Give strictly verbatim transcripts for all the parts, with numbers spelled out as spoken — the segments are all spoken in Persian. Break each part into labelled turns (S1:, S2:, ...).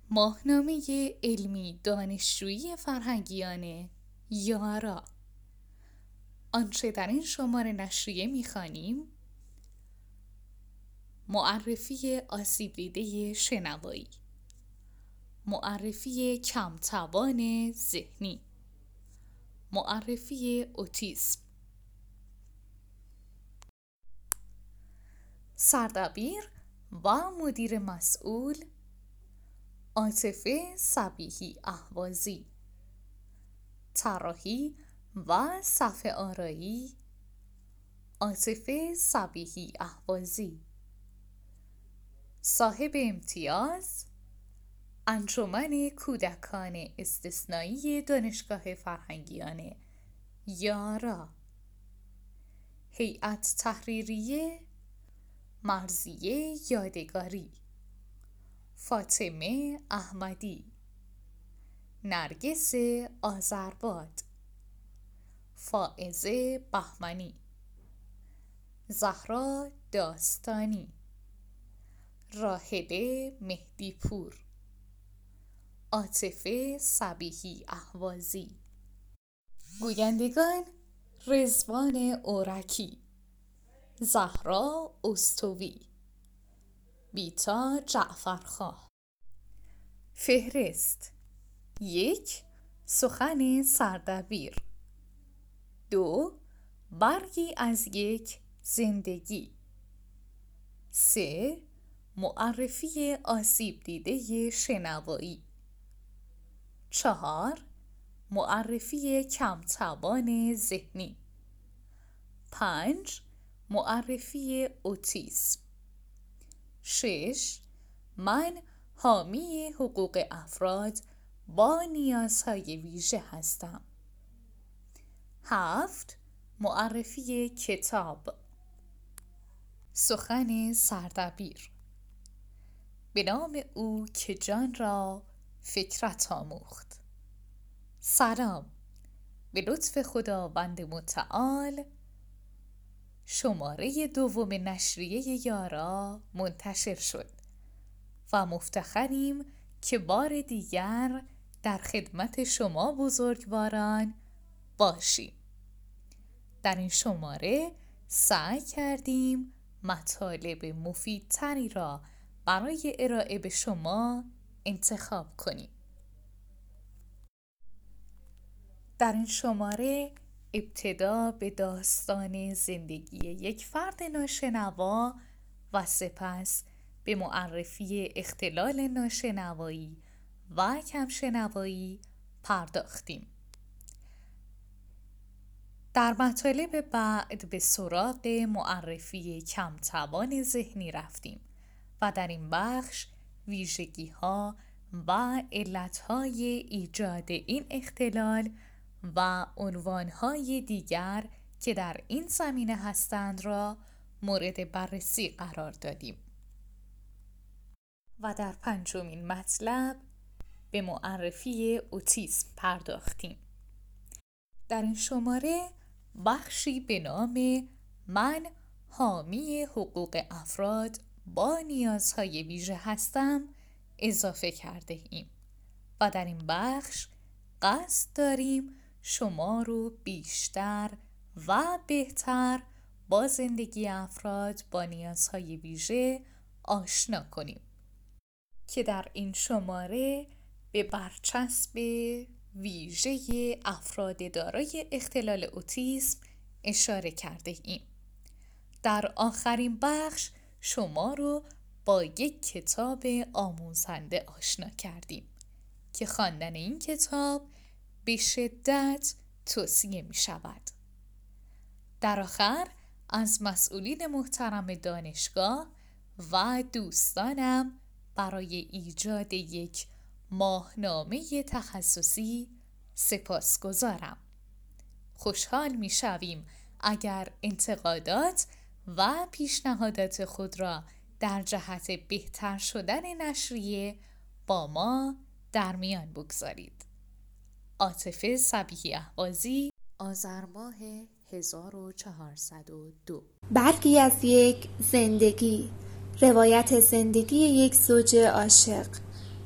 S1: ماهنامه علمی دانشجویی فرهنگیان یارا. آنچه در این شماره نشریه می‌خوانیم: معرفی آسیب دیده شنوایی، معرفی کمتوان ذهنی، معرفی اوتیسم. سردبیر و مدیر مسئول عاطفه صبیحی اهوازی. طراحی و صفحه آرایی عاطفه صبیحی اهوازی. صاحب امتیاز انجمن کودکان استثنایی دانشگاه فرهنگیان یارا. هیئت تحریریه مرضیه یادگاری، فاطمه احمدی، نرگس آذرباد، فائزه بهمنی، زهرا داستانی، راحله مهدی پور، عاطفه صبیحی اهوازی. گویندگان: رضوان اورکی، زهرا استویی، بیتا جعفرخواه. فهرست: یک، سخن سردبیر. دو، برگی از یک زندگی. سه، معرفی آسیب دیده شنوایی. چهار، معرفی کمتوان ذهنی. پنج، معرفی اوتیسم. شش، من حامی حقوق افراد با نیازهای ویژه هستم. هفت، معرفی کتاب. سخن سردبیر: به نام او که جان را فکرت آموخت. سلام، به لطف خداوند متعال شماره دوم نشریه یارا منتشر شد و مفتخریم که بار دیگر در خدمت شما بزرگواران باشیم. در این شماره سعی کردیم مطالب مفیدتری را برای ارائه به شما انتخاب کنیم. در این شماره ابتدا به داستان زندگی یک فرد ناشنوا و سپس به معرفی اختلال ناشنوایی و کمشنوایی پرداختیم. در مطالب بعد به سراغ معرفی کمتوان ذهنی رفتیم و در این بخش ویژگی‌ها و علت‌های ایجاد این اختلال و عنوان‌های دیگر که در این زمینه هستند را مورد بررسی قرار دادیم و در پنجمین مطلب به معرفی اوتیسم پرداختیم. در این شماره بخشی به نام من حامی حقوق افراد با نیازهای ویژه هستم اضافه کرده ایم و در این بخش قصد داریم شما رو بیشتر و بهتر با زندگی افراد با نیازهای ویژه آشنا کنیم که در این شماره به برچسب ویژه افراد دارای اختلال اوتیسم اشاره کرده ایم. در آخرین بخش شما رو با یک کتاب آموزنده آشنا کردیم که خواندن این کتاب به شدت توصیه می شود. در آخر از مسئولین محترم دانشگاه و دوستانم برای ایجاد یک ماهنامه تخصصی سپاسگزارم. خوشحال می شویم اگر انتقادات و پیشنهادات خود را در جهت بهتر شدن نشریه با ما در میان بگذارید. عاطفه صبیحی اهوازی، آذر ماه هزار و چهارصد و دو.
S2: برگی از یک زندگی. روایت زندگی یک زوج عاشق.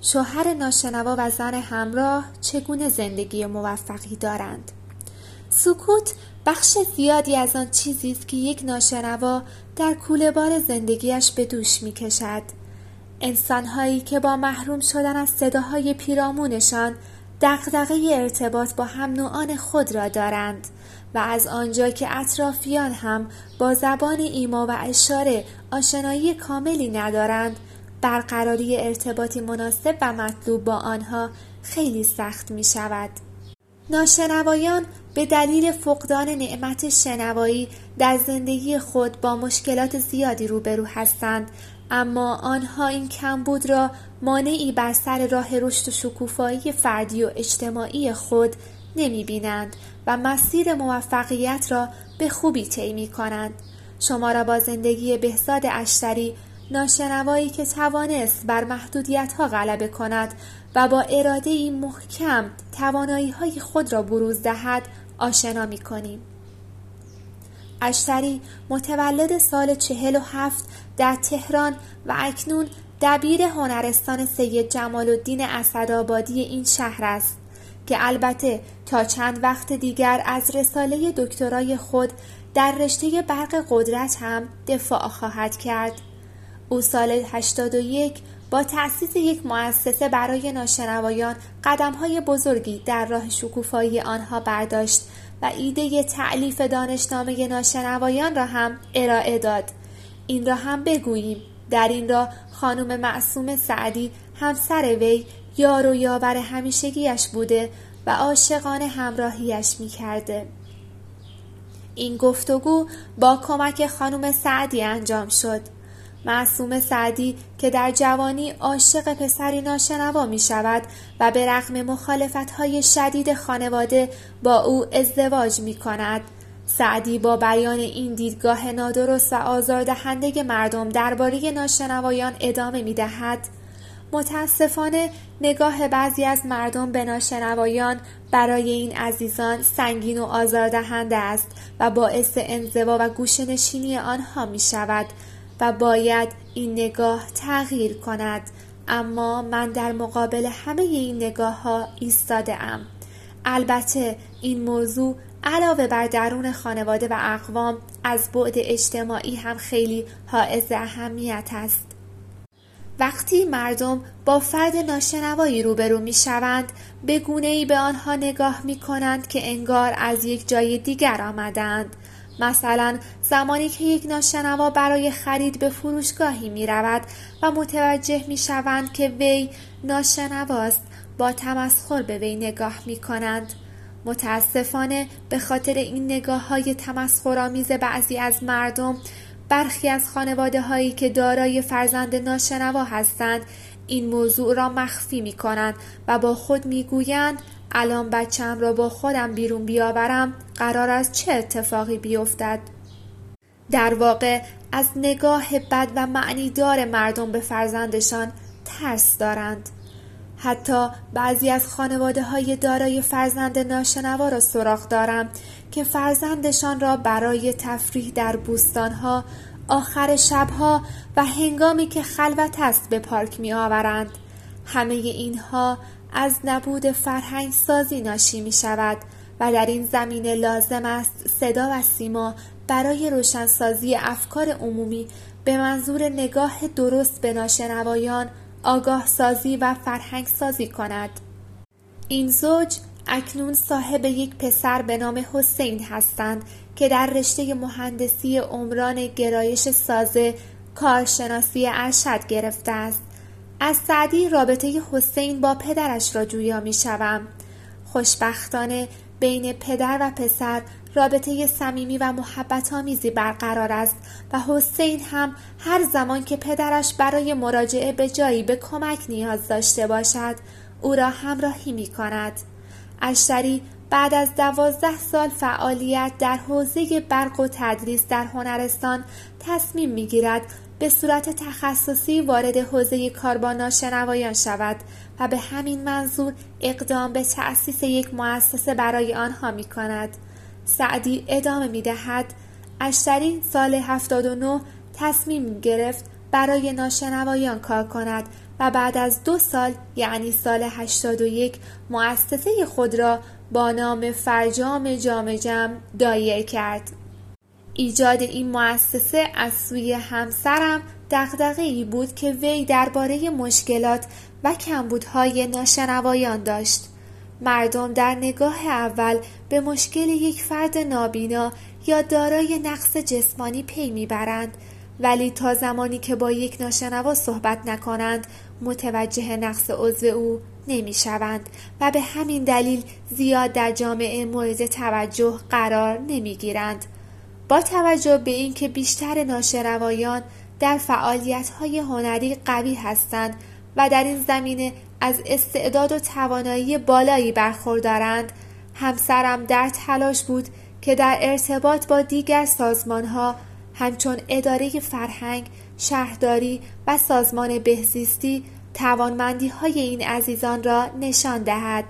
S2: شوهر ناشنوا و زن همراه چگونه زندگی موفقی دارند؟ سکوت بخش زیادی از آن چیزی است که یک ناشنوا در کوله‌بار زندگیش به دوش می‌کشد. انسان‌هایی که با محروم شدن از صداهای پیرامونشان دغدغه ارتباط با هم نوعان خود را دارند و از آنجا که اطرافیان هم با زبان ایما و اشاره آشنایی کاملی ندارند، برقراری ارتباطی مناسب و مطلوب با آنها خیلی سخت می شود. ناشنوایان به دلیل فقدان نعمت شنوایی در زندگی خود با مشکلات زیادی روبرو هستند، اما آنها این کمبود را مانعی بر سر راه رشد و شکوفایی فردی و اجتماعی خود نمی بینند و مسیر موفقیت را به خوبی طی می کنند. شما را با زندگی بهزاد اشتری، ناشنوایی که توانست بر محدودیت‌ها غلبه کند و با اراده‌ای محکم توانایی‌های خود را بروز دهد، آشنا می‌کنیم. اشتری متولد سال چهل و هفت در تهران و اکنون دبیر هنرستان سید جمال الدین اسدآبادی این شهر است که البته تا چند وقت دیگر از رساله دکترای خود در رشته برق قدرت هم دفاع خواهد کرد. او سال هشتاد و یک با تأسیس یک مؤسسه برای ناشنوایان قدم‌های بزرگی در راه شکوفایی آنها برداشت و ایده تألیف دانشنامه ناشنوایان را هم ارائه داد. این را هم بگوییم، در این راه خانم معصومه سعدی همسر وی یار و یاور همیشگیش بوده و عاشقانه همراهیش می‌کرده. این گفتگو با کمک خانم سعدی انجام شد. معصومه سعدی که در جوانی عاشق پسری ناشنوا می شود و به رغم مخالفت‌های شدید خانواده با او ازدواج می کند. سعدی با بیان این دیدگاه نادرست و آزاردهنده مردم درباره ناشنوایان ادامه می دهد. متاسفانه نگاه بعضی از مردم به ناشنوایان برای این عزیزان سنگین و آزاردهنده است و باعث انزوا و گوشه‌نشینی آنها می شود و باید این نگاه تغییر کند. اما من در مقابل همه این نگاه ها ایستاده ام. البته این موضوع علاوه بر درون خانواده و اقوام از بعد اجتماعی هم خیلی حائز اهمیت است. وقتی مردم با فرد ناشنوایی روبرو می شوند، به گونه‌ای به آنها نگاه می کنند که انگار از یک جای دیگر آمدند. مثلا زمانی که یک ناشنوا برای خرید به فروشگاهی می رود و متوجه می شوند که وی ناشنواست، با تمسخر به وی نگاه می کنند. متاسفانه به خاطر این نگاه های تمسخرآمیز بعضی از مردم، برخی از خانواده هایی که دارای فرزند ناشنوا هستند این موضوع را مخفی می کنند و با خود می گویند الان بچم را با خودم بیرون بیاورم قرار است چه اتفاقی بیفتد. در واقع از نگاه بد و معنیدار مردم به فرزندشان ترس دارند. حتی بعضی از خانواده های دارای فرزند ناشنوا را سراغ دارم که فرزندشان را برای تفریح در بوستانها، آخر شبها و هنگامی که خلوت است به پارک می آورند. همه اینها از نبود فرهنگ سازی ناشی می شود و در این زمینه لازم است صدا و سیما برای روشنسازی افکار عمومی به منظور نگاه درست به ناشنوایان آگاه سازی و فرهنگ سازی کند. این زوج اکنون صاحب یک پسر به نام حسین هستند که در رشته مهندسی عمران گرایش سازه کارشناسی ارشد گرفته است. از سعدی رابطه حسین با پدرش را جویا می شوم. خوشبختانه بین پدر و پسر رابطه صمیمی و محبت آمیزی برقرار است و حسین هم هر زمان که پدرش برای مراجعه به جایی به کمک نیاز داشته باشد او را همراهی می کند. اشتری بعد از دوازده سال فعالیت در حوزه برق و تدریس در هنرستان تصمیم می گیرد به صورت تخصصی وارد حوزه کار با ناشنوایان شود و به همین منظور اقدام به تأسیس یک مؤسسه برای آنها می کند. سعدی ادامه می دهد اشتری سال هفتاد و نه تصمیم گرفت برای ناشنوایان کار کند و بعد از دو سال یعنی سال هشتاد و یک مؤسسه خود را با نام فرجام جام جم دایر کرد. ایجاد این مؤسسه از سوی همسرم دغدغه‌ای بود که وی درباره مشکلات و کمبودهای ناشنوایان داشت. مردم در نگاه اول به مشکل یک فرد نابینا یا دارای نقص جسمانی پی میبرند، ولی تا زمانی که با یک ناشنوا صحبت نکنند متوجه نقص عضو او نمیشوند و به همین دلیل زیاد در جامعه مورد توجه قرار نمیگیرند. با توجه به اینکه بیشتر ناشنوایان در فعالیت‌های هنری قوی هستند و در این زمینه از استعداد و توانایی بالایی برخوردارند، همسرم در تلاش بود که در ارتباط با دیگر سازمان‌ها همچون اداره فرهنگ، شهرداری و سازمان بهزیستی توانمندی‌های این عزیزان را نشان دهد.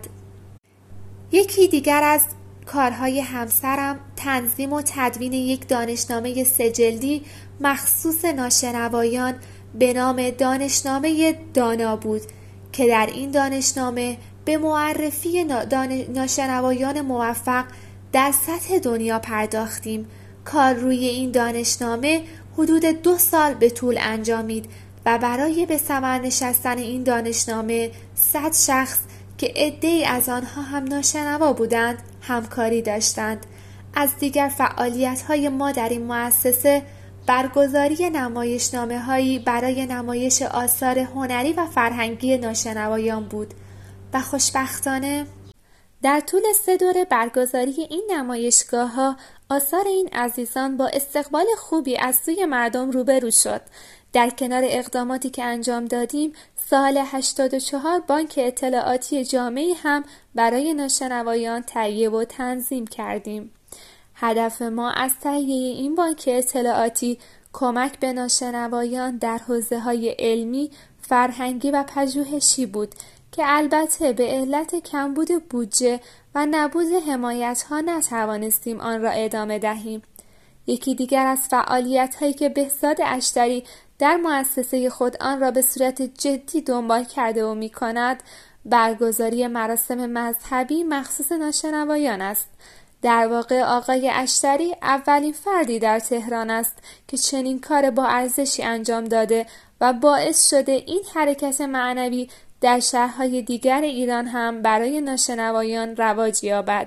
S2: یکی دیگر از کارهای همسرم تنظیم و تدوین یک دانشنامه سه‌جلدی مخصوص ناشنوایان به نام دانشنامه دانا بود که در این دانشنامه به معرفی ناشنوایان موفق در سطح دنیا پرداختیم. کار روی این دانشنامه حدود دو سال به طول انجامید و برای به ثمر نشستن این دانشنامه صد شخص که عده‌ای از آنها هم ناشنوا بودند همکاری داشتند. از دیگر فعالیت‌های ما در این مؤسسه برگزاری نمایشنامه‌هایی برای نمایش آثار هنری و فرهنگی ناشنوایان بود و خوشبختانه در طول سه دوره برگزاری این نمایشگاه‌ها آثار این عزیزان با استقبال خوبی از سوی مردم روبرو شد. در کنار اقداماتی که انجام دادیم، سال هشتاد و چهار بانک اطلاعاتی جامعی هم برای ناشنوایان تهیه و تنظیم کردیم. هدف ما از تهیه این بانک اطلاعاتی کمک به ناشنوایان در حوزه‌های علمی، فرهنگی و پژوهشی بود که البته به علت کمبود بودجه و نبود حمایت‌ها نتوانستیم آن را ادامه دهیم. یکی دیگر از فعالیت‌هایی که بهزاد اشتری در مؤسسه خود آن را به صورت جدی دنبال کرده و می‌کند، برگزاری مراسم مذهبی مخصوص ناشنوایان است. در واقع آقای اشتری اولین فردی در تهران است که چنین کار با ارزشی انجام داده و باعث شده این حرکت معنوی در شهرهای دیگر ایران هم برای ناشنوایان رواج یابد.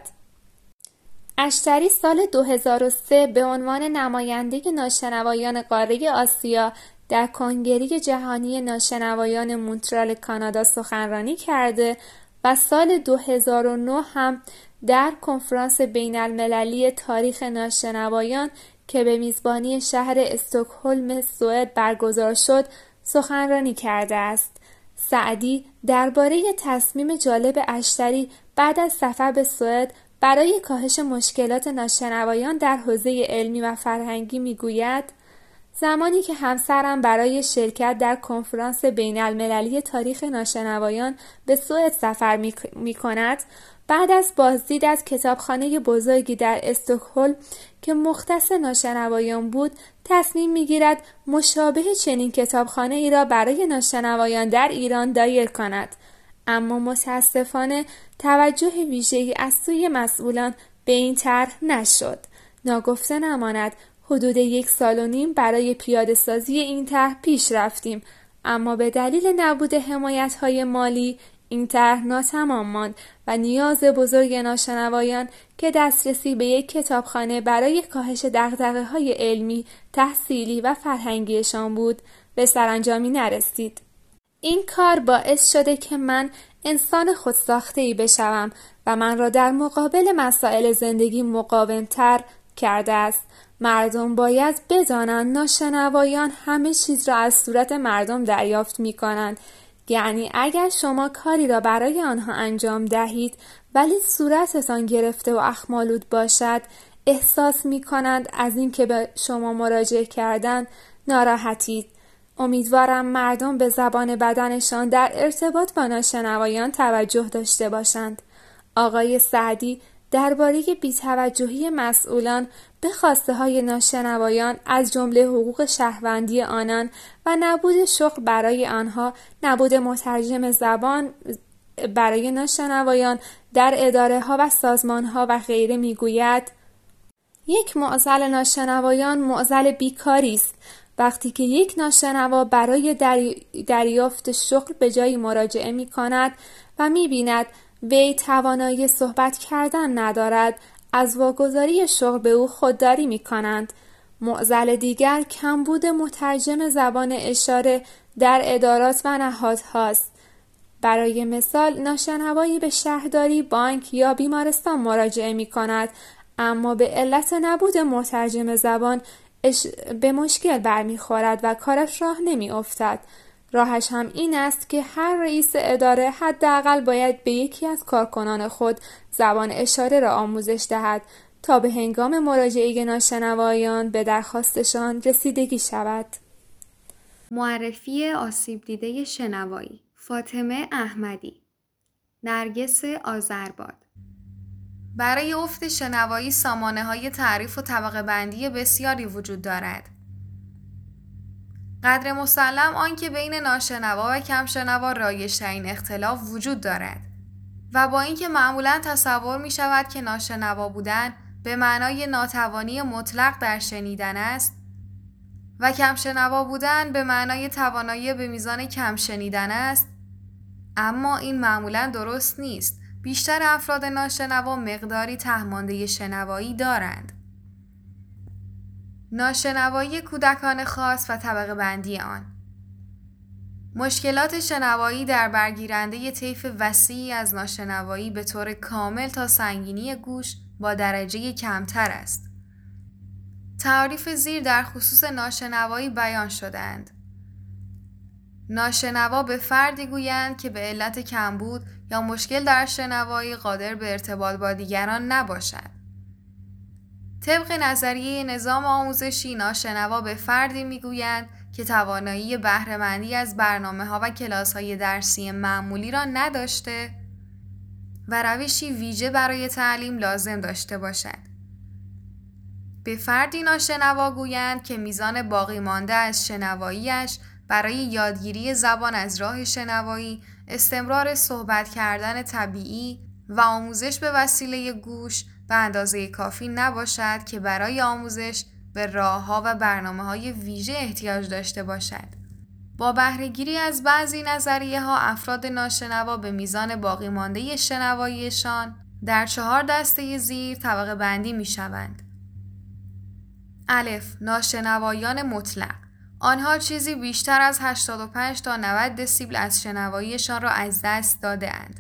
S2: اشتری سال دو هزار و سه به عنوان نماینده ناشنوایان قاره آسیا در کنگره جهانی ناشنوایان مونترال کانادا سخنرانی کرده و سال دو هزار و نه هم در کنفرانس بین المللی تاریخ ناشنوایان که به میزبانی شهر استکهلم سوئد برگزار شد سخنرانی کرده است. سعدی درباره تصمیم جالب اشتری بعد از سفر به سوئد برای کاهش مشکلات ناشنوایان در حوزه علمی و فرهنگی میگوید: زمانی که همسرم برای شرکت در کنفرانس بین المللی تاریخ ناشنوایان به سوئد سفر می, می کند، بعد از بازدید از کتابخانه بزرگی در استکهلم که مختص ناشنوایان بود، تصمیم میگیرد مشابه چنین کتابخانه ای را برای ناشنوایان در ایران دایر کند. اما متاسفانه توجه ویژه‌ای از سوی مسئولان به این طرح نشد. ناگفته نماند حدود یک سال و نیم برای پیاده سازی این طرح پیش رفتیم، اما به دلیل نبود حمایت‌های مالی این طرح ناتمام ماند و نیاز بزرگ ناشنوایان که دسترسی به یک کتابخانه برای کاهش دغدغه‌های علمی، تحصیلی و فرهنگیشان بود به سرانجامی نرسید. این کار باعث شده که من انسان خودساخته‌ای بشوم و من را در مقابل مسائل زندگی مقاوم‌تر کرده است. مردم باید بدانند ناشنوایان همه چیز را از صورت مردم دریافت می‌کنند. یعنی اگر شما کاری را برای آنها انجام دهید ولی صورتتان گرفته و اخمالود باشد، احساس می‌کنند از این که به شما مراجعه کردن ناراحتید. امیدوارم مردم به زبان بدنشان در ارتباط با ناشنوایان توجه داشته باشند. آقای سعدی درباره بی‌توجهی مسئولان به خواسته‌های ناشنوایان از جمله حقوق شهروندی آنان و نبود شغل برای آنها، نبود مترجم زبان برای ناشنوایان در اداره‌ها و سازمان‌ها و غیره می‌گوید یک معضل ناشنوایان معضل بیکاری است. وقتی که یک ناشنوا برای دری... دریافت شغل به جایی مراجعه می کند و می بیند وی توانایی صحبت کردن ندارد، از واگذاری شغل به او خودداری می کنند. معضل دیگر کمبود مترجم زبان اشاره در ادارات و نهادهاست. برای مثال ناشنوایی به شهرداری، بانک یا بیمارستان مراجعه می کند، اما به علت نبود مترجم زبان به مشکل برمیخورد و کارش راه نمی افتد. راهش هم این است که هر رئیس اداره حداقل باید به یکی از کارکنان خود زبان اشاره را آموزش دهد تا به هنگام مراجعه ناشنوایان به درخواستشان رسیدگی شود.
S3: معرفی آسیب دیده شنوایی. فاطمه احمدی. نرگس آذرباد.
S4: برای افت شنوایی سامانه‌های تعریف و طبقه بندی بسیاری وجود دارد. قدر مسلم آنکه بین ناشنوا و کم شنوا رایج‌ترین اختلاف وجود دارد و با اینکه معمولاً تصور می شود که ناشنوا بودن به معنای ناتوانی مطلق در شنیدن است و کم شنوا بودن به معنای توانایی به میزان کم شنیدن است، اما این معمولاً درست نیست. بیشتر افراد ناشنوا مقداری ته‌مانده شنوایی دارند. ناشنوایی کودکان خاص و طبقه بندی آن. مشکلات شنوایی در برگیرنده طیف وسیعی از ناشنوایی به طور کامل تا سنگینی گوش با درجه کمتر است. تعاریف زیر در خصوص ناشنوایی بیان شده‌اند. ناشنوا به فردی گویند که به علت کمبود یا مشکل در شنوایی قادر به ارتباط با دیگران نباشد. طبق نظریه نظام آموزشی ناشنوا به فردی میگویند که توانایی بهره‌مندی از برنامه‌ها و کلاس‌های درسی معمولی را نداشته و روشی ویژه برای تعلیم لازم داشته باشد. به فردی ناشنوا گویند که میزان باقی مانده از شنوایی‌اش برای یادگیری زبان از راه شنوایی، استمرار صحبت کردن طبیعی و آموزش به وسیله گوش به اندازه کافی نباشد که برای آموزش به راه‌ها و برنامه‌های ویژه احتیاج داشته باشد. با بهره‌گیری از بعضی نظریه‌ها افراد ناشنوا به میزان باقی مانده شنواییشان در چهار دسته زیر طبقه بندی می‌شوند. الف. ناشنوایان مطلق. آنها چیزی بیشتر از هشتاد و پنج تا نود دسیبل از شنواییشان را از دست داده اند.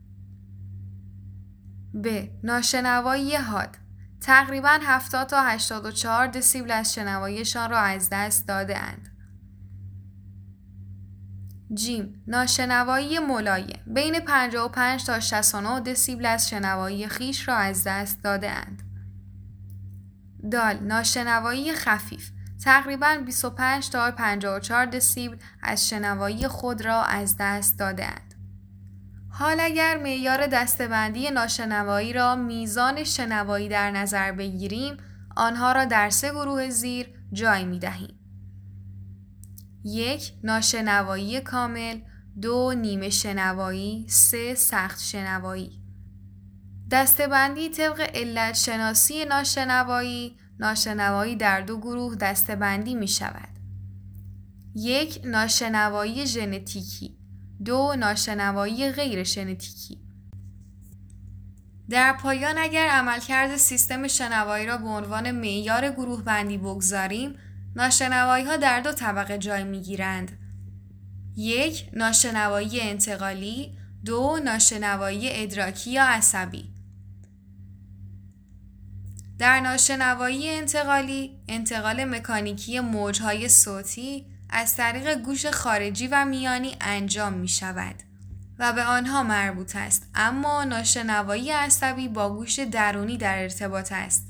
S4: ب. ناشنوایی حاد. تقریباً هفتاد تا هشتاد و چهار دسیبل از شنواییشان را از دست داده اند. ج. ناشنوایی ملایم. بین پنجاه و پنج تا شصت و نه دسیبل از شنوایی خویش را از دست داده اند. د. ناشنوایی خفیف. تقریباً بیست و پنج تا پنجاه و چهار دسیبل از شنوایی خود را از دست داده اند. حال اگر معیار دسته‌بندی ناشنوایی را میزان شنوایی در نظر بگیریم، آنها را در سه گروه زیر جای می دهیم. یک. ناشنوایی کامل. دو. نیمه شنوایی. سه. سخت شنوایی. دسته‌بندی طبق علت شناسی ناشنوایی، ناشنوایی در دو گروه دسته‌بندی می شود. یک. ناشنوایی ژنتیکی. دو. ناشنوایی غیر ژنتیکی. در پایان اگر عملکرد سیستم شنوایی را به عنوان معیار گروه بندی بگذاریم، ناشنوایی ها در دو طبقه جای می گیرند. یک. ناشنوایی انتقالی. دو. ناشنوایی ادراکی یا عصبی. در ناشنوایی انتقالی، انتقال مکانیکی موجهای صوتی از طریق گوش خارجی و میانی انجام می شود و به آنها مربوط است، اما ناشنوایی عصبی با گوش درونی در ارتباط است.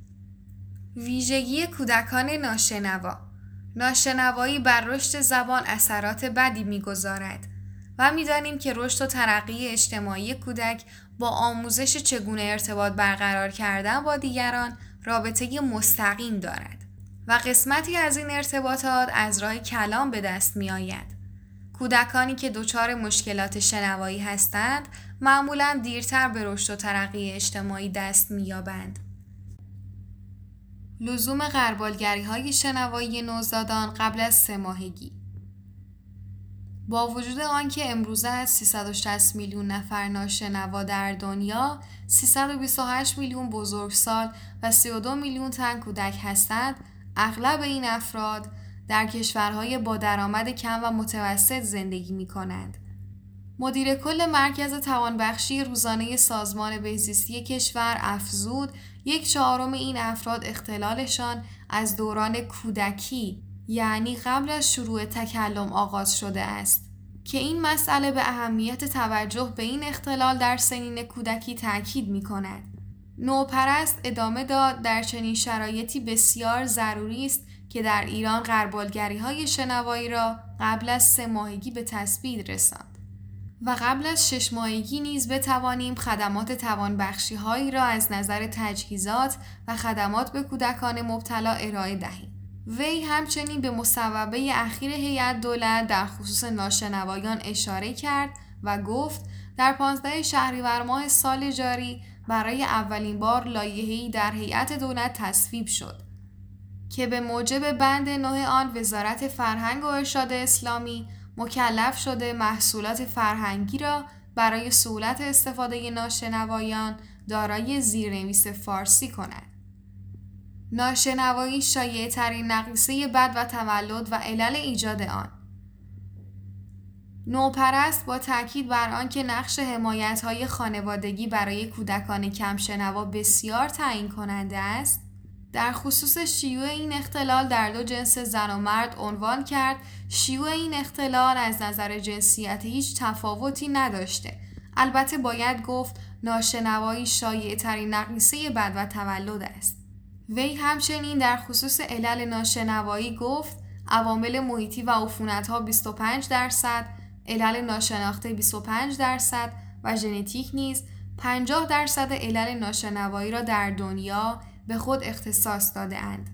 S4: ویژگی کودکان ناشنوا. ناشنوایی بر رشد زبان اثرات بدی می‌گذارد. و می‌دانیم که رشد و ترقی اجتماعی کودک با آموزش چگونه ارتباط برقرار کردن با دیگران رابطه مستقیم دارد و قسمتی از این ارتباطات از راه کلام به دست می‌آید. کودکانی که دچار مشکلات شنوایی هستند معمولاً دیرتر به رشد و ترقی اجتماعی دست می‌یابند. لزوم غربالگری‌های شنوایی نوزادان قبل از سه ماهگی. با وجود آنکه امروزه از سیصد و شصت میلیون نفر ناشنوا در دنیا، سیصد و بیست و هشت میلیون بزرگسال و سی و دو میلیون تن کودک هستند، اغلب این افراد در کشورهای با درآمد کم و متوسط زندگی می‌کنند. مدیر کل مرکز توانبخشی روزانه سازمان بهزیستی کشور افزود یک چهارم این افراد اختلالشان از دوران کودکی یعنی قبل از شروع تکلم آغاز شده است که این مسئله به اهمیت توجه به این اختلال در سنین کودکی تاکید می‌کند. نوپرست ادامه داد در چنین شرایطی بسیار ضروری است که در ایران غربالگری‌های شنوایی را قبل از سه ماهگی به تثبیت رساند و قبل از شش ماهگی نیز بتوانیم خدمات توانبخشی‌هایی را از نظر تجهیزات و خدمات به کودکان مبتلا ارائه دهیم. وی همچنین به مصوبه اخیر هیئت دولت در خصوص ناشنوایان اشاره کرد و گفت در پانزده شهریور ماه سال جاری برای اولین بار لایحه‌ای در هیئت دولت تصویب شد که به موجب بند نه آن وزارت فرهنگ و ارشاد اسلامی مکلف شده محصولات فرهنگی را برای سهولت استفاده ناشنوایان دارای زیرنویس فارسی کند. ناشنوایی شایع‌ترین نقیصه بد و تولد و علل ایجاد آن. نوپرست با تاکید بر آنکه نقش حمایت‌های خانوادگی برای کودکان کم شنوا بسیار تعیین کننده است، در خصوص شیوع این اختلال در دو جنس زن و مرد عنوان کرد شیوع این اختلال از نظر جنسیت هیچ تفاوتی نداشته. البته باید گفت ناشنوایی شایع‌ترین نقیصه بد و تولد است. وی همچنین در خصوص علل ناشنوایی گفت عوامل محیطی و عفونت‌ها بیست و پنج درصد، علل ناشناخته بیست و پنج درصد و ژنتیک نیز پنجاه درصد علل ناشنوایی را در دنیا به خود اختصاص داده اند.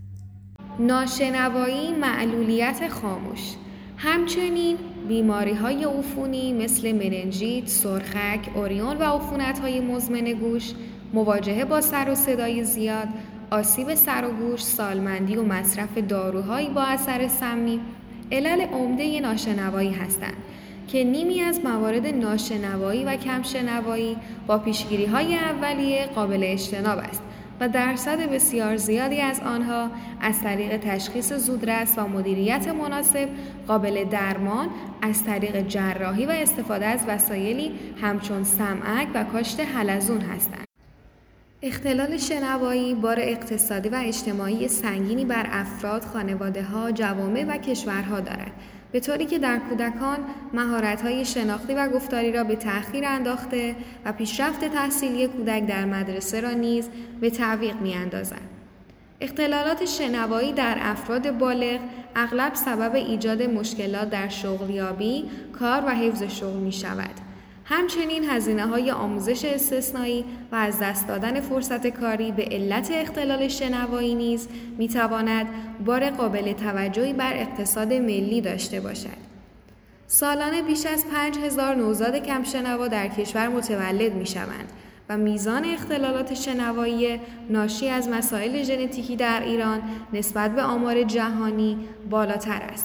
S3: ناشنوایی معلولیت خاموش. همچنین بیماری‌های عفونی مثل مننژیت، سرخک، اوریون و عفونت‌های مزمن گوش، مواجهه با سر و صدای زیاد، آسیب سر و گوش، سالمندی و مصرف داروهایی با اثر سمی علل عمده ناشنوایی هستند که نیمی از موارد ناشنوایی و کم شنوایی با پیشگیری‌های اولیه قابل اجتناب است و درصد بسیار زیادی از آنها از طریق تشخیص زودرس و مدیریت مناسب قابل درمان از طریق جراحی و استفاده از وسایلی همچون سمعک و کاشت حلزون هستند. اختلال شنوایی بار اقتصادی و اجتماعی سنگینی بر افراد، خانواده‌ها، جوامع و کشورها دارد، به طوری که در کودکان مهارت‌های شناختی و گفتاری را به تأخیر انداخته و پیشرفت تحصیلی کودک در مدرسه را نیز به تعویق می‌اندازد. اختلالات شنوایی در افراد بالغ اغلب سبب ایجاد مشکلات در شغلیابی، کار و حفظ شغل می‌شود. همچنین هزینه‌های آموزش استثنایی و از دست دادن فرصت کاری به علت اختلال شنوایی نیز می‌تواند بار قابل توجهی بر اقتصاد ملی داشته باشد. سالانه بیش از پنج هزار نوزاد کم شنوا در کشور متولد می‌شوند و میزان اختلالات شنوایی ناشی از مسائل ژنتیکی در ایران نسبت به آمار جهانی بالاتر است.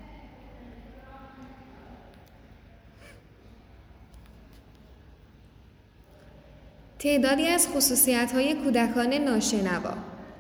S3: تعدادی از خصوصیت‌های کودکان ناشنوا: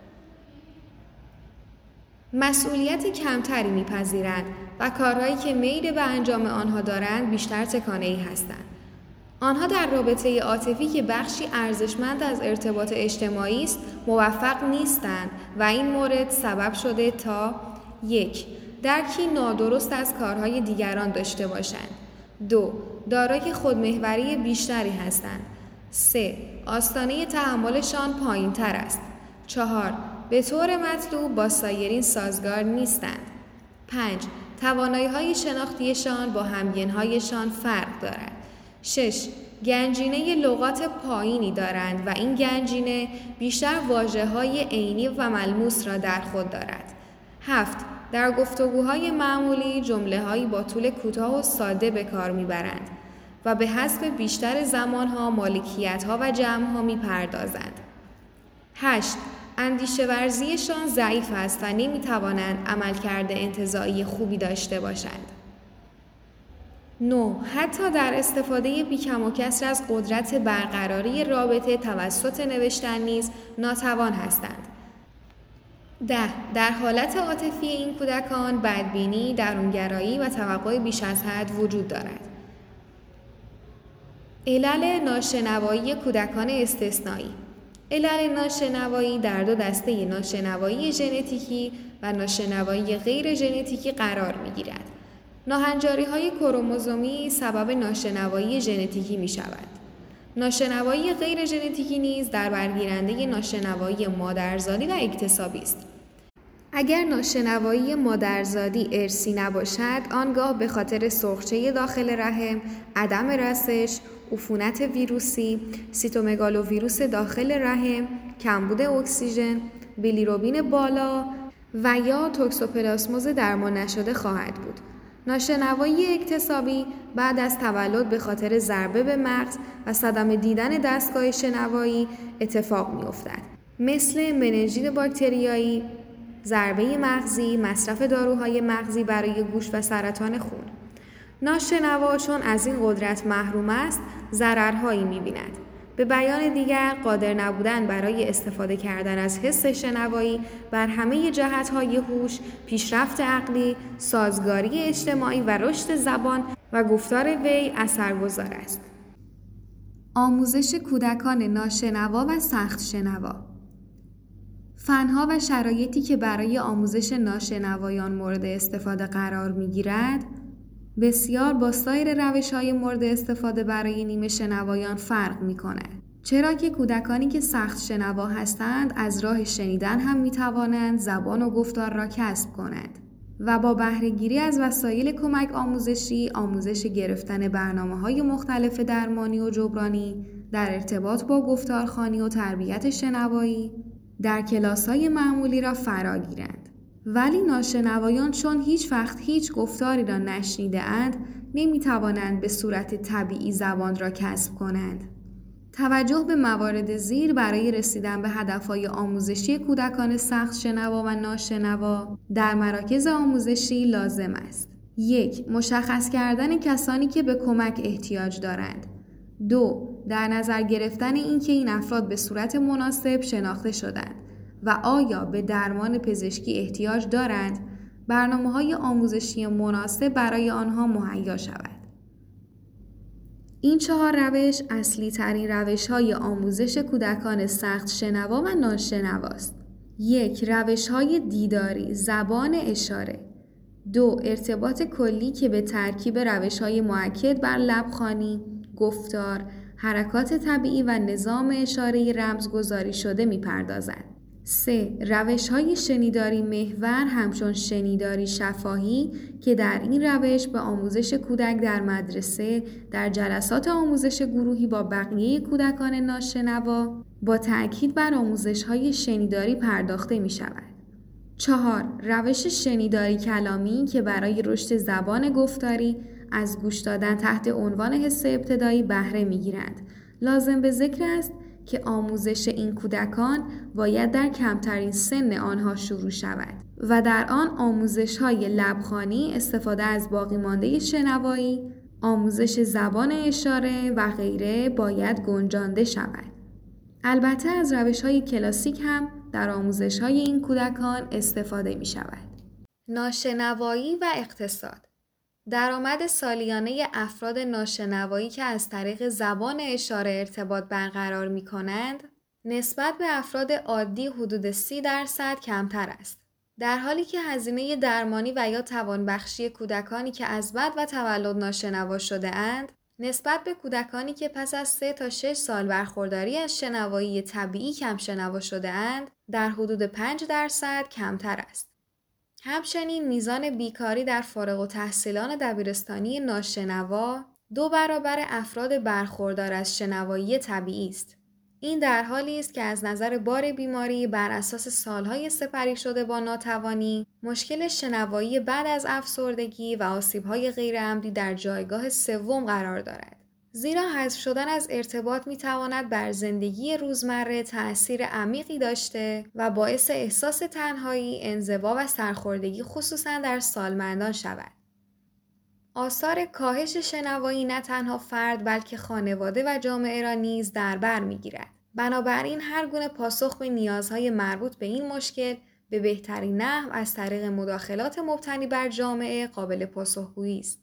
S3: مسئولیت کمتری می‌پذیرند و کارهایی که میل به انجام آنها دارند بیشتر تکانه‌ای هستند. آنها در رابطه عاطفی که بخشی ارزشمند از ارتباط اجتماعی است موفق نیستند و این مورد سبب شده تا یک درکی نادرست از کارهای دیگران داشته باشند. دو دارای خودمحوری بیشتری هستند. سه آستانه تحملشان پایین تر است. چهار به طور مطلوب با سایرین سازگار نیستند. پنج توانایی‌های شناختیشان با همگن‌هایشان فرق دارد. شش. گنجینه لغات پایینی دارند و این گنجینه بیشتر واژه‌های عینی و ملموس را در خود دارد. هفت. در گفتگوهای معمولی جمله‌هایی با طول کوتاه و ساده به کار می‌برند و به حذف بیشتر زمانها، مالکیت‌ها و جمع‌ها می‌پردازند. هشت. اندیشه ورزیشان ضعیف است و نمی‌توانند عملکرد انتزاعی خوبی داشته باشند. نه. حتی در استفاده بیکم و کسر از قدرت برقراری رابطه توسط نوشتن نیز ناتوان هستند. ده. در حالت عاطفی این کودکان بدبینی، درونگرایی و توقع بیش از حد وجود دارد. علل ناشنوایی کودکان استثنایی. علل ناشنوایی در دو دسته ناشنوایی ژنتیکی و ناشنوایی غیر ژنتیکی قرار می‌گیرد. ناهنجاری‌های کروموزومی سبب ناشنوایی ژنتیکی می‌شود. ناشنوایی غیر ژنتیکی نیز در برگیرنده ناشنوایی مادرزادی و اکتسابی است. اگر ناشنوایی مادرزادی ارثی نباشد، آنگاه به خاطر سرخچه داخل رحم، عدم رسش، عفونت ویروسی، سیتومگالوویروس داخل رحم، کمبود اکسیژن، بیلیروبین بالا و یا توکسوپلاسموز درمان نشده خواهد بود. ناشنوایی اکتسابی بعد از تولد به خاطر ضربه به مغز و صدمه دیدن دستگاه شنوایی اتفاق می‌افتد، مثل مننژیت باکتریایی، ضربه مغزی، مصرف داروهای مغزی برای گوش و سرطان خون. ناشنوا چون از این قدرت محروم است، ضررهایی می‌بیند. به بیان دیگر، قادر نبودن برای استفاده کردن از حس شنوایی بر همه جهت‌های هوش، پیشرفت عقلی، سازگاری اجتماعی و رشد زبان و گفتار وی اثرگذار است. آموزش کودکان ناشنوا و سخت شنوا. فنها و شرایطی که برای آموزش ناشنوایان مورد استفاده قرار می‌گیرد، بسیار با سایر روش‌های مورد استفاده برای نیمه شنوایان فرق می‌کند. چرا که کودکانی که سخت شنوا هستند از راه شنیدن هم می‌توانند زبان و گفتار را کسب کنند و با بهره‌گیری از وسایل کمک آموزشی، آموزش گرفتن برنامه‌های مختلف درمانی و جبرانی در ارتباط با گفتارخوانی و تربیت شنوایی در کلاس‌های معمولی را فرا گیرند. ولی ناشنوایان چون هیچ وقت هیچ گفتاری را نشنیده اند، نمی توانند به صورت طبیعی زبان را کسب کنند. توجه به موارد زیر برای رسیدن به هدفهای آموزشی کودکان سخت شنوا و ناشنوا در مراکز آموزشی لازم است. یک. مشخص کردن کسانی که به کمک احتیاج دارند. دو. در نظر گرفتن اینکه این افراد به صورت مناسب شناخته شدند و آیا به درمان پزشکی احتیاج دارند، برنامه‌های آموزشی مناسب برای آنها مهیا شود. این چهار روش اصلی ترین روش‌های آموزش کودکان سخت شنوا و ناشنواست. یک. روش‌های دیداری، زبان اشاره. دو. ارتباط کلی که به ترکیب روش‌های مؤکد بر لبخوانی، گفتار، حرکات طبیعی و نظام اشاره رمزگذاری شده می‌پردازد. سه. روش‌های شنیداری محور همچون شنیداری شفاهی که در این روش به آموزش کودک در مدرسه در جلسات آموزش گروهی با بقیه کودکان ناشنوا با تأکید بر آموزش‌های شنیداری پرداخته می‌شود. چهار. روش شنیداری کلامی که برای رشد زبان گفتاری از گوش دادن تحت عنوان حس ابتدایی بهره می‌گیرند. لازم به ذکر است که آموزش این کودکان باید در کمترین سن آنها شروع شود و در آن آموزش‌های لبخوانی، استفاده از باقی مانده شنوایی، آموزش زبان اشاره و غیره باید گنجانده شود. البته از روش‌های کلاسیک هم در آموزش‌های این کودکان استفاده می‌شود. ناشنوایی و اقتصاد. درآمد سالیانه افراد ناشنوایی که از طریق زبان اشاره ارتباط برقرار می کنند نسبت به افراد عادی حدود سی درصد کمتر است. در حالی که هزینه درمانی و یا توانبخشی کودکانی که از بد و تولد ناشنوا شده اند نسبت به کودکانی که پس از سه تا شش سال برخورداری از شنوایی طبیعی کم شنوا شده اند در حدود پنج درصد کمتر است. همچنین میزان بیکاری در فارغ التحصیلان دبیرستانی ناشنوا دو برابر افراد برخوردار از شنوایی طبیعی است. این در حالی است که از نظر بار بیماری بر اساس سالهای سپری شده با ناتوانی، مشکل شنوایی بعد از افسردگی و آسیب‌های غیرعمدی در جایگاه سوم قرار دارد. زیرا حذف شدن از ارتباط می‌تواند بر زندگی روزمره تأثیر عمیقی داشته و باعث احساس تنهایی، انزوا و سرخوردگی خصوصاً در سالمندان شود. آثار کاهش شنوایی نه تنها فرد بلکه خانواده و جامعه را نیز در بر می‌گیرد. بنابراین هر گونه پاسخ به نیازهای مربوط به این مشکل به بهترین نحو از طریق مداخلات مبتنی بر جامعه قابل پاسخگویی است.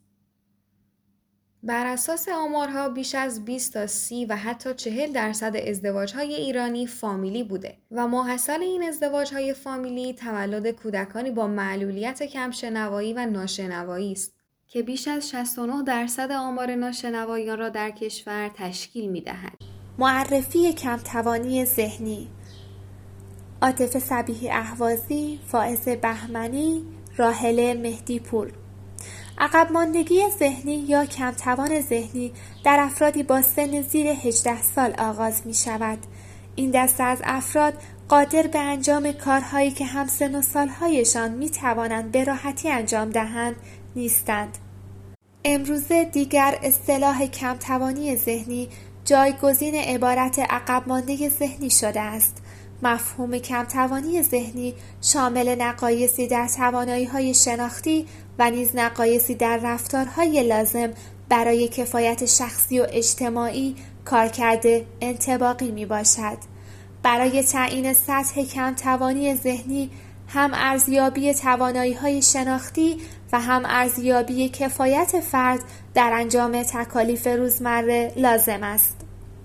S3: بر اساس آمارها بیش از بیست تا سی و حتی چهل درصد ازدواج‌های ایرانی فامیلی بوده و ماحصل این ازدواج‌های فامیلی تولد کودکانی با معلولیت کمشنوایی و ناشنوایی است که بیش از شصت و نه درصد آمار ناشنوایان را در کشور تشکیل می‌دهند.
S2: معرفی کمتوانی ذهنی: عاطفه صبیحی اهوازی، فائزه بهمنی، راحله مهدی‌پور. عقب ماندگی ذهنی یا کمتوان ذهنی در افرادی با سن زیر هجده سال آغاز می شود. این دسته از افراد قادر به انجام کارهایی که همسن و سالهایشان می توانند به راحتی انجام دهند نیستند. امروزه دیگر اصطلاح کمتوانی ذهنی جایگزین عبارت عقب ماندگی ذهنی شده است. مفهوم کمتوانی ذهنی شامل نقایصی در توانایی‌های شناختی و نیز نقایصی در رفتارهای لازم برای کفایت شخصی و اجتماعی کارکرد انطباقی می باشد. برای تعیین سطح کمتوانی ذهنی هم ارزیابی توانایی‌های شناختی و هم ارزیابی کفایت فرد در انجام تکالیف روزمره لازم است.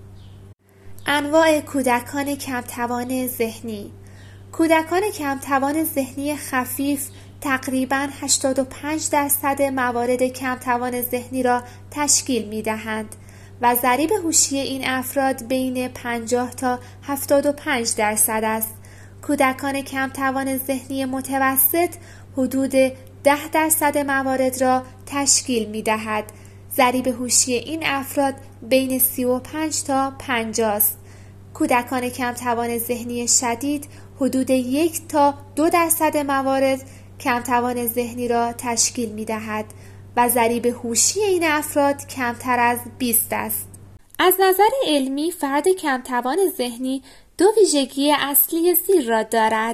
S2: انواع کودکان کمتوان ذهنی: کودکان کمتوان ذهنی خفیف تقریباً هشتاد و پنج درصد موارد کمتوان ذهنی را تشکیل می‌دهند و ضریب هوشی این افراد بین پنجاه تا هفتاد و پنج درصد است. کودکان کمتوان ذهنی متوسط حدود ده درصد موارد را تشکیل می‌دهد. ضریب هوشی این افراد بین سی و پنج تا پنجاه است. کودکان کمتوان ذهنی شدید حدود یک تا دو درصد موارد کمتوان ذهنی را تشکیل می‌دهد و ضریب هوشی این افراد کمتر از بیست است. از نظر علمی فرد کمتوان ذهنی دو ویژگی اصلی زیر را دارد: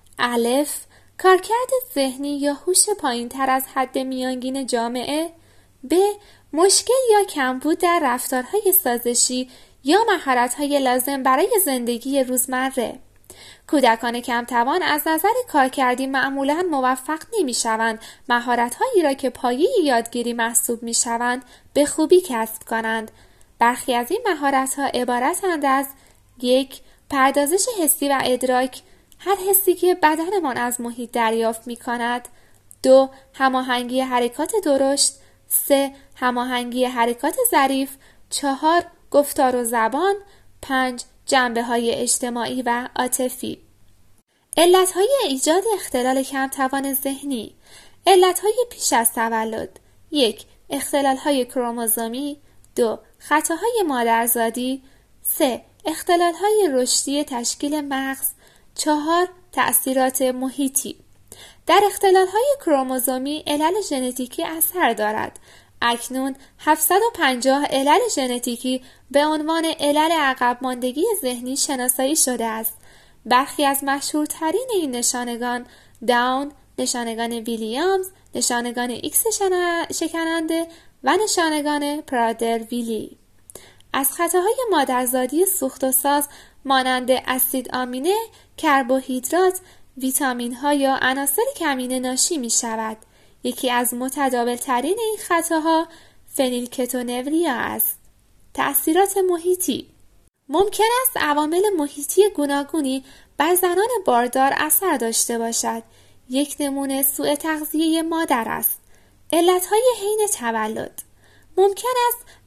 S2: الف، کارکرد ذهنی یا هوش پایین‌تر از حد میانگین جامعه. ب، مشکل یا کمبود در رفتارهای سازشی یا مهارت‌های لازم برای زندگی روزمره. کودکان کمتوان از نظر کارکردی معمولاً موفق نمی‌شوند مهارت‌هایی را که پایه یادگیری محسوب می‌شوند به خوبی کسب کنند. برخی از این مهارت‌ها عبارتند از: یک، پردازش حسی و ادراک، هر حسی که بدنمان از محیط دریافت می‌کند. دو، هماهنگی حرکات درشت. سه، هماهنگی حرکات ظریف. چهار، گفتار و زبان. پنج، جنبه‌های اجتماعی و عاطفی. علت‌های ایجاد اختلال کمتوان ذهنی: علت‌های پیش از تولد: یک، اختلال‌های کروموزومی. دو، خطاهای مادرزادی. سه، اختلال‌های رشدی تشکیل مغز. چهار، تأثیرات محیطی. در اختلال‌های کروموزومی علل ژنتیکی اثر دارد. اکنون هفتصد و پنجاه علل ژنتیکی به عنوان علل عقب ماندگی ذهنی شناسایی شده است. برخی از مشهورترین این نشانگان داون، نشانگان ویلیامز، نشانگان ایکس شکننده و نشانگان پرادر ویلی. از خطاهای مادرزادی سوخت و ساز مانند اسید آمینه، کربوهیدرات، ویتامین ها یا عناصر کمینه ناشی می شود. یکی از متداول ترین این خطاها فنیلکتونوریا است. تأثیرات محیطی: ممکن است عوامل محیطی گوناگونی بر زنان باردار اثر داشته باشد. یک نمونه سوء تغذیه مادر است. علتهای حین تولد: ممکن است